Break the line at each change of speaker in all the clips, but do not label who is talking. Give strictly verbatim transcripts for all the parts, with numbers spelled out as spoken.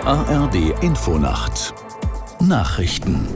A R D-Infonacht Nachrichten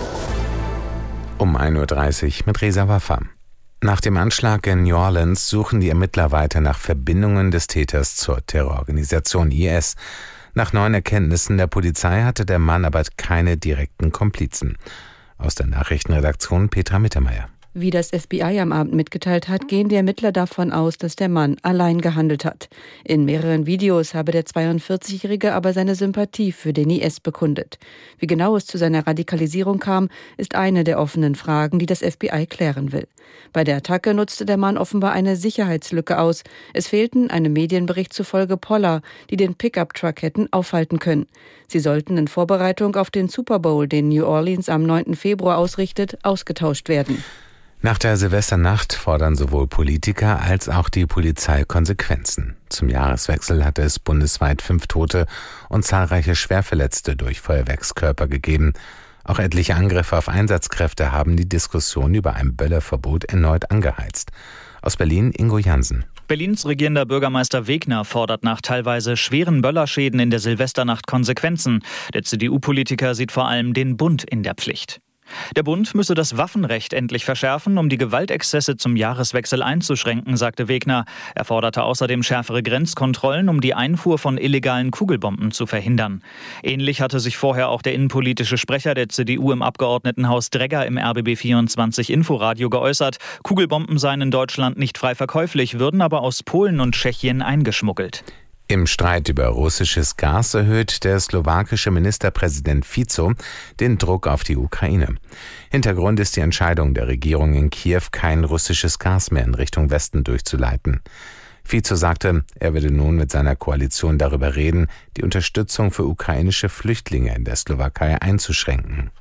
um ein Uhr dreißig mit Reza Waffa. Nach dem Anschlag in New Orleans suchen die Ermittler weiter nach Verbindungen des Täters zur Terrororganisation I S. Nach neuen Erkenntnissen der Polizei hatte der Mann aber keine direkten Komplizen. Aus der Nachrichtenredaktion Petra Mittermeier.
Wie das F B I am Abend mitgeteilt hat, gehen die Ermittler davon aus, dass der Mann allein gehandelt hat. In mehreren Videos habe der zweiundvierzigjährige aber seine Sympathie für den I S bekundet. Wie genau es zu seiner Radikalisierung kam, ist eine der offenen Fragen, die das F B I klären will. Bei der Attacke nutzte der Mann offenbar eine Sicherheitslücke aus. Es fehlten einem Medienbericht zufolge Poller, die den Pickup-Truck hätten aufhalten können. Sie sollten in Vorbereitung auf den Super Bowl, den New Orleans am neunten Februar ausrichtet, ausgetauscht werden.
Nach der Silvesternacht fordern sowohl Politiker als auch die Polizei Konsequenzen. Zum Jahreswechsel hatte es bundesweit fünf Tote und zahlreiche Schwerverletzte durch Feuerwerkskörper gegeben. Auch etliche Angriffe auf Einsatzkräfte haben die Diskussion über ein Böllerverbot erneut angeheizt. Aus Berlin Ingo Jansen.
Berlins regierender Bürgermeister Wegner fordert nach teilweise schweren Böllerschäden in der Silvesternacht Konsequenzen. Der C D U-Politiker sieht vor allem den Bund in der Pflicht. Der Bund müsse das Waffenrecht endlich verschärfen, um die Gewaltexzesse zum Jahreswechsel einzuschränken, sagte Wegner. Er forderte außerdem schärfere Grenzkontrollen, um die Einfuhr von illegalen Kugelbomben zu verhindern. Ähnlich hatte sich vorher auch der innenpolitische Sprecher der C D U im Abgeordnetenhaus Dregger im R B B vierundzwanzig Inforadio geäußert. Kugelbomben seien in Deutschland nicht frei verkäuflich, würden aber aus Polen und Tschechien eingeschmuggelt.
Im Streit über russisches Gas erhöht der slowakische Ministerpräsident Fico den Druck auf die Ukraine. Hintergrund ist die Entscheidung der Regierung in Kiew, kein russisches Gas mehr in Richtung Westen durchzuleiten. Fico sagte, er würde nun mit seiner Koalition darüber reden, die Unterstützung für ukrainische Flüchtlinge in der Slowakei einzuschränken.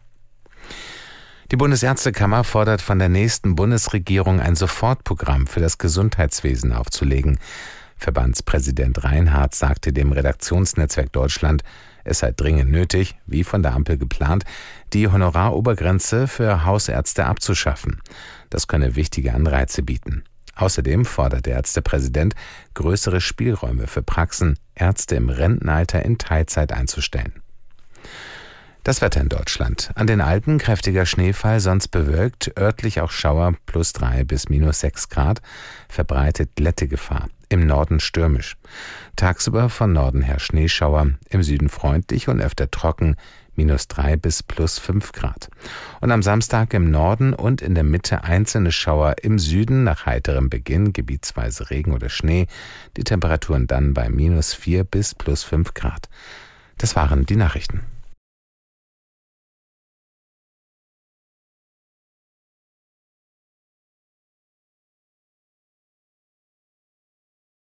Die Bundesärztekammer fordert von der nächsten Bundesregierung ein Sofortprogramm für das Gesundheitswesen aufzulegen. Verbandspräsident Reinhardt sagte dem Redaktionsnetzwerk Deutschland, es sei dringend nötig, wie von der Ampel geplant, die Honorarobergrenze für Hausärzte abzuschaffen. Das könne wichtige Anreize bieten. Außerdem fordert der Ärztepräsident, größere Spielräume für Praxen, Ärzte im Rentenalter in Teilzeit einzustellen. Das Wetter in Deutschland. An den Alpen kräftiger Schneefall, sonst bewölkt, örtlich auch Schauer, plus drei bis minus sechs Grad, verbreitet Glättegefahr. Im Norden stürmisch. Tagsüber von Norden her Schneeschauer, im Süden freundlich und öfter trocken, minus drei bis plus fünf Grad. Und am Samstag im Norden und in der Mitte einzelne Schauer, im Süden nach heiterem Beginn gebietsweise Regen oder Schnee, die Temperaturen dann bei minus vier bis plus fünf Grad. Das waren die Nachrichten.